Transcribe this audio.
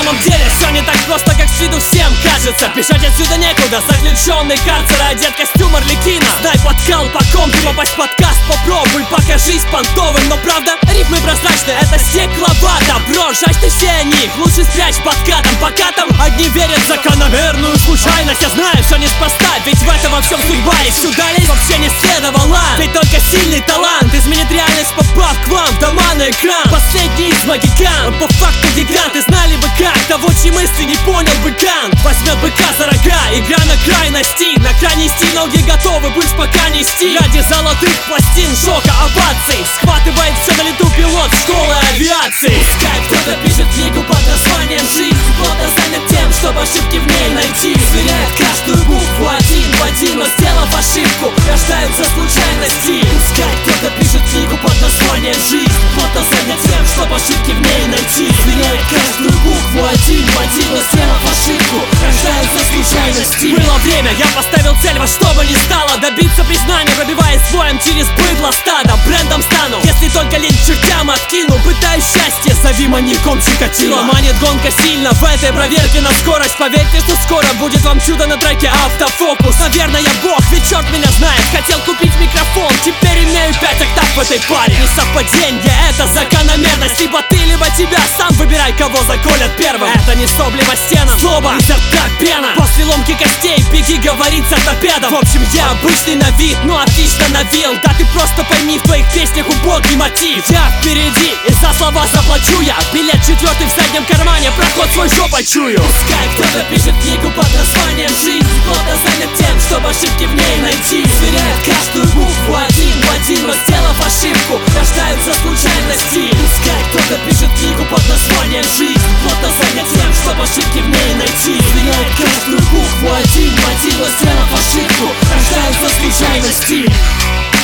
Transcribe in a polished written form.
самом деле все не так просто, как с виду всем кажется. Бежать отсюда некуда, заключенный карцера, одет костюм Арлекина. Знай под колпаком, ты попасть в подкаст, попробуй, покажись понтовым. Но правда, рифмы прозрачные, это стекловато. Бро, жать ты все них, лучше спрячь подкатом. Пока там одни верят в закономерную случайность. Я знаю, все неспроста, ведь в этом во всем судьба. И сюда лезть вообще не следовало. Ведь только сильный талант изменит реальность, попав к вам в дома на экран. Последний из магикан, по факту гиганты знали бы как того, чьи мысли не понял бы Кант. Возьмет быка за рога, игра на крайности. На край нести ноги готовы быть пока нести. Ради золотых пластин, шока, оваций. Схватывает все на лету пилот школы авиации. Пускай кто-то пишет книгу под названием «Жизнь», кто-то занят тем, чтобы ошибки в ней найти. Сверяет каждую букву один в один, но сделав ошибку, рождаются случайности. Пускай кто-то пишет книгу под названием «Жизнь», кто-то занят тем, чтобы ошибки в ней найти. Сверяет каждую букву один в один, но сделав ошибку, рождаются случайности. Было время, я поставил цель во что бы ни стало добиться признания, пробиваясь боем через быдло стада. Брендом стану, если только лень к чертям откину. Пытаюсь счастье, зови маньяком Чикатило. Манит гонка сильно в этой проверке на скорость. Поверьте, что скоро будет вам чудо на треке автофокус. Наверное, я бог, ведь черт меня знает. Хотел купить микрофон, теперь имею 5 октав в этой паре. Не совпаденье, это закономерность. Либо ты, либо тебя, сам выбирай, кого заколят первым. Это не сопли по стенам, злоба, изо рта пена. После ломки костей беги, говорит с ортопедом. В общем, я обычный на вид, но отлично навил. Да ты просто пойми, в твоих песнях убогий мотив. Я впереди, и за слова заплачу я. Билет 4 в заднем кармане, проход свой жопой чую. Пускай кто-то пишет книгу под названием «Жизнь», кто-то занят тем, чтобы ошибки в ней найти. Сверяет каждую букву один в один, но сделав ошибку, рождаются случайности. Пускай кто-то пишет книгу под названием «Жизнь», кто-то занят тем, чтобы ошибки в ней найти. Сверяет каждую букву один в один, но сделав ошибку, рождаются случайности.